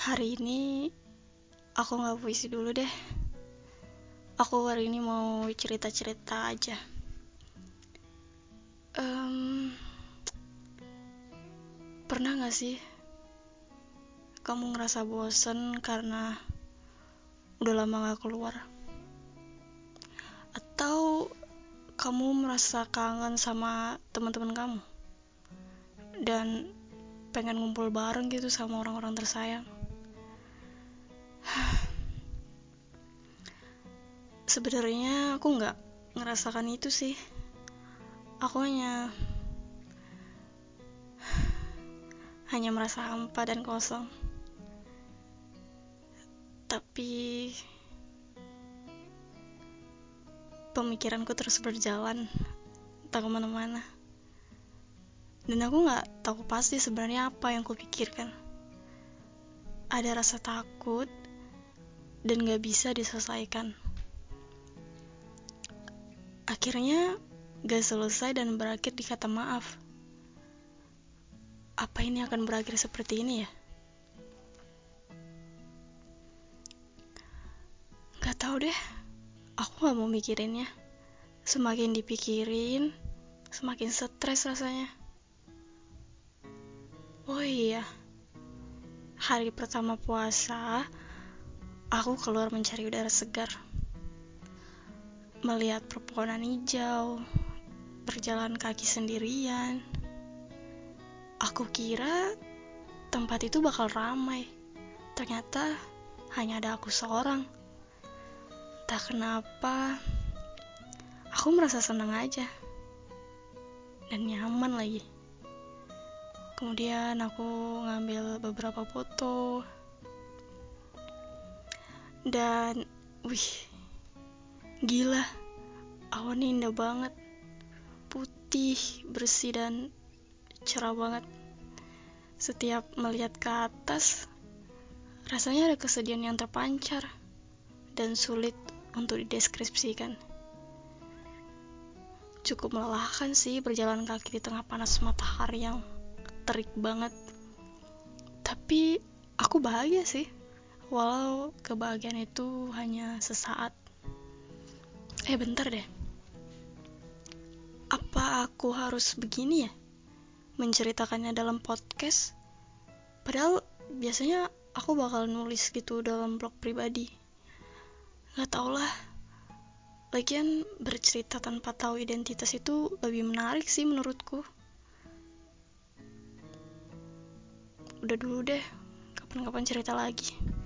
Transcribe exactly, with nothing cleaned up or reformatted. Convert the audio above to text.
Hari ini aku gak puisi dulu deh. Aku hari ini mau cerita-cerita aja. um, Pernah gak sih kamu ngerasa bosen karena udah lama gak keluar? Atau kamu merasa kangen sama teman-teman kamu dan pengen ngumpul bareng gitu sama orang-orang tersayang? Sebenarnya aku nggak ngerasakan itu sih. Aku hanya hanya merasa hampa dan kosong. Tapi pemikiranku terus berjalan, tak kemana-mana. Dan aku nggak tahu pasti sebenarnya apa yang kupikirkan. Ada rasa takut dan nggak bisa diselesaikan. Akhirnya gak selesai dan berakhir di kata maaf. Apa ini akan berakhir seperti ini ya? Gak tahu deh. Aku gak mau mikirinnya. Semakin dipikirin, semakin stres rasanya. Oh iya, hari pertama puasa, aku keluar mencari udara segar. Melihat pepohonan hijau, berjalan kaki sendirian. Aku kira tempat itu bakal ramai. Ternyata hanya ada aku seorang. Tak kenapa, aku merasa senang aja. Dan nyaman lagi. Kemudian aku ngambil beberapa foto. Dan, wih, gila. Awannya indah banget. Putih, bersih, dan cerah banget. Setiap melihat ke atas, rasanya ada kesedihan yang terpancar dan sulit untuk dideskripsikan. Cukup melelahkan sih berjalan kaki di tengah panas matahari yang terik banget. Tapi aku bahagia sih, walau kebahagiaan itu hanya sesaat. Eh bentar deh, apa aku harus begini ya? Menceritakannya dalam podcast? Padahal biasanya aku bakal nulis gitu dalam blog pribadi. Gak tau lah. Lagian bercerita tanpa tahu identitas itu lebih menarik sih menurutku. Udah dulu deh, kapan-kapan cerita lagi.